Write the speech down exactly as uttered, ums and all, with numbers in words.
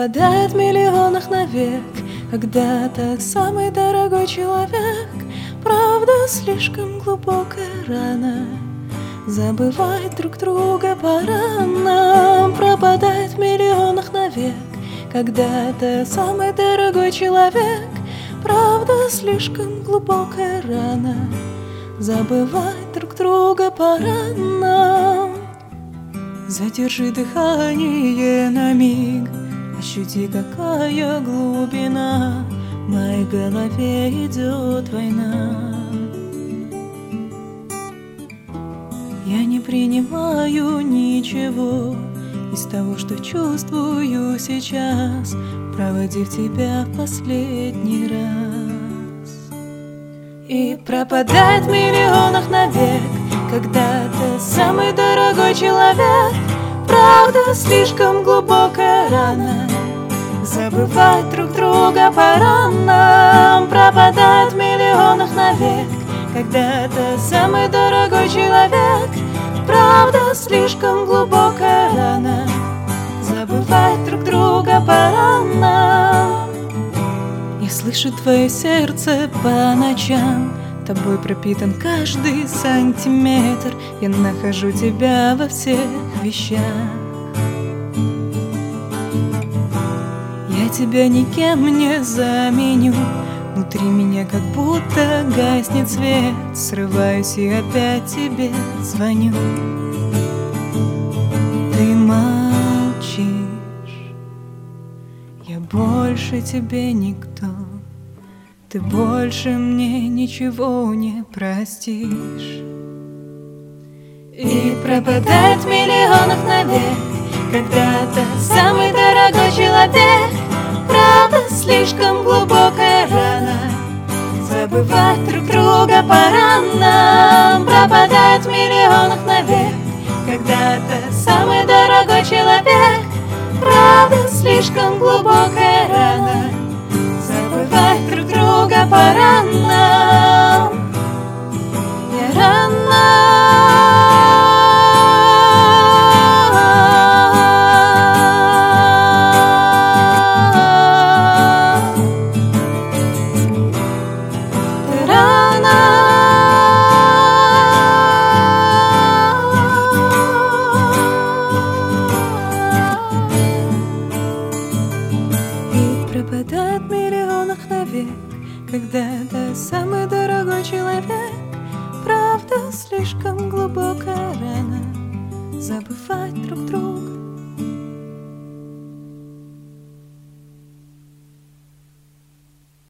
пропадает в миллионах навек. Когда-то самый дорогой человек, правда, слишком глубокая рана. Забывать друг друга пора нам, пропадает в миллионах навек. Когда-то самый дорогой человек, правда, слишком глубокая рана. Забывать друг друга пора нам. Задержи дыхание на миг, ощути, какая глубина. В моей голове идет война. Я не принимаю ничего из того, что чувствую сейчас, проводив тебя в последний раз. И пропадает в миллионах навек. Когда-то самый дорогой человек, правда, слишком глубокая рана. Забывать друг друга пора нам, пропадает в миллионах навек. Когда-то самый дорогой человек, правда, слишком глубокая рана. Забывать друг друга пора нам. Я слышу твое сердце по ночам, тобой пропитан каждый сантиметр. Я нахожу тебя во всех вещах. Я тебя никем не заменю. Внутри меня как будто гаснет свет. Срываюсь и опять тебе звоню. Ты молчишь, я больше тебе никто. Ты больше мне ничего не простишь. И пропадает в миллионах навек. Когда-то самый дорогой человек, правда, слишком глубокая рана. Забывать друг друга пора нам, пропадает в миллионах навек. Когда-то самый дорогой человек, правда, слишком глубокая рана. Забывать друг друга пора нам. Я рано. Пропадает в миллионах навек. Когда-то самый дорогой человек, правда, слишком глубокая рана. Забывать друг друга